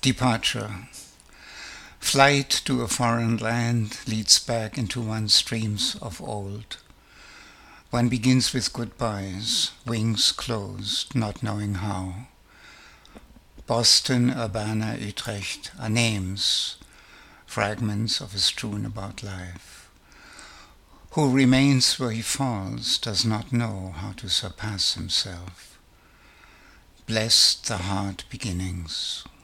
Departure. Flight to a foreign land leads back into one's dreams of old. One begins with goodbyes, wings closed, not knowing how. Boston, Urbana, Utrecht are names, fragments of a strewn about life. Who remains where he falls does not know how to surpass himself. Blessed the hard beginnings.